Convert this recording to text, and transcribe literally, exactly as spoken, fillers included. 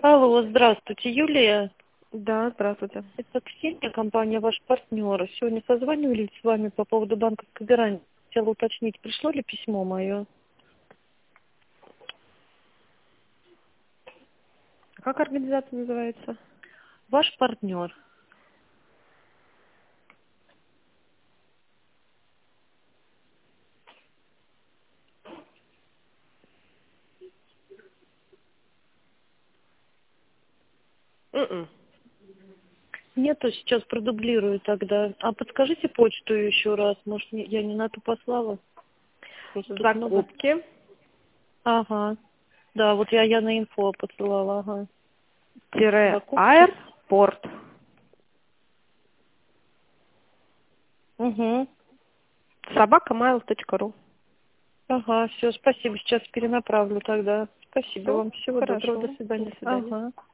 Алло, здравствуйте, Юлия. Да, здравствуйте. Это Ксения, компания «Ваш партнер». Сегодня созванивались с вами по поводу банковской гарантии. Хотела уточнить, пришло ли письмо мое? Как организация называется? Ваш партнер. М-м. Нету, сейчас продублирую тогда. А подскажите почту еще раз, может, не- я не на ту послала? Просто тут много. Закупки. Ага. Да, вот я, я на инфо посылала, ага. Тире Закупки. аэропорт. Угу. собака майл точка ру. Ага, все, спасибо, сейчас перенаправлю тогда. Спасибо Все, вам, всего доброго, до хорошо. До свидания. свидания. Ага.